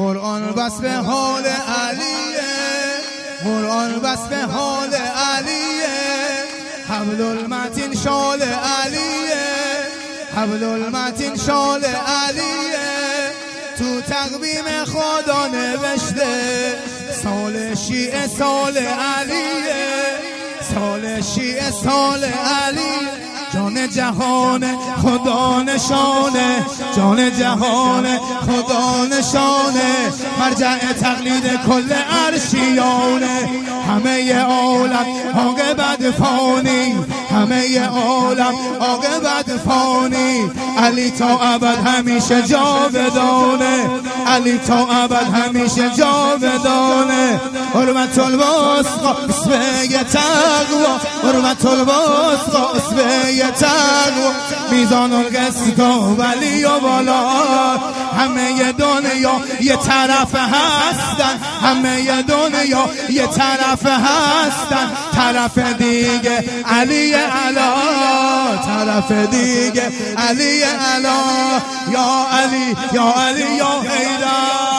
قرآن وصف حال علیه، قرآن وصف حال علیه، حبل المتین شال علیه، حبل المتین شال علیه. تو تقویم خدا نوشته سال شیعه سال علیه، سال شیعه سال علیه. جان جهان خدا نشانه، جان جهان خدا نشانه، مرجع تقلید کل عرشیانه. همه عالم عاقبت فانی، همه عالم عاقبت فانی. علی تا ابد همیشه جاودانه، علی تا ابد همیشه جاودانه. حرمت الوثقی اسوه تقوا، حرمت الوثقی اسوه تقوا. میزان القسط ولی و بالا، همه دنیا یه طرف هستن، همه دنیا یه طرف هستن. طرف دیگه علی علا، طرف دیگه علی علا. یا علی یا علی یا حیدر.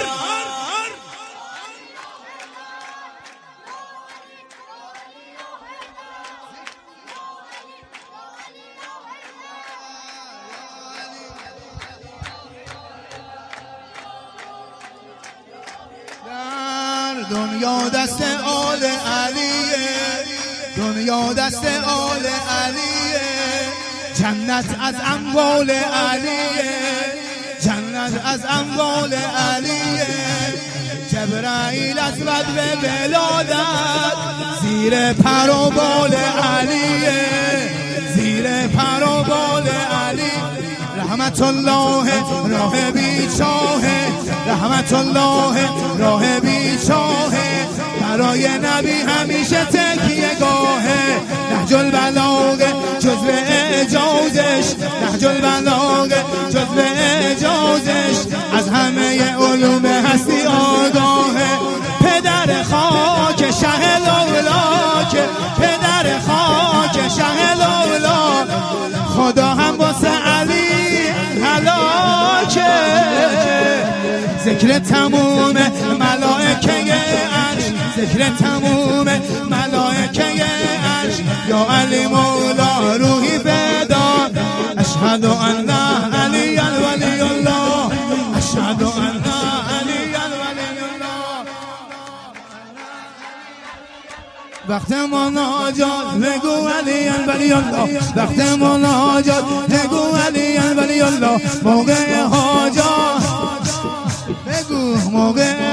دنیا دست آل علیه، دنیا دست آل علیه. جنت از اموال علیه، جنت از اموال علیه. جبرائیل اسود به ولادت زیر پر و بال علیه، زیر پر و بال علی. رحمت الله راه بیچاره، رحمت الله راه بیچاره. برای نبی همیشه تکیه گاهه. نهج البلاغه جزو اعجازش، نهج البلاغه جزو اعجازش. از همه علوم هستی آگاهه. پدر خاک شه لولاکه، پدر خاک شه لولاک. خدا هم واسه علی هلاکه. ذکر تموم ملائکه عرش، ذکر تموم ملائکه عرش. یا علی مولا روحی فدا، اشهد ان علی ولی الله، اشهد ان علی ولی الله. وقت مناجات بگو علی ولی الله، وقت مناجات بگو علی ولی الله. موقع حاجات بگو، موقع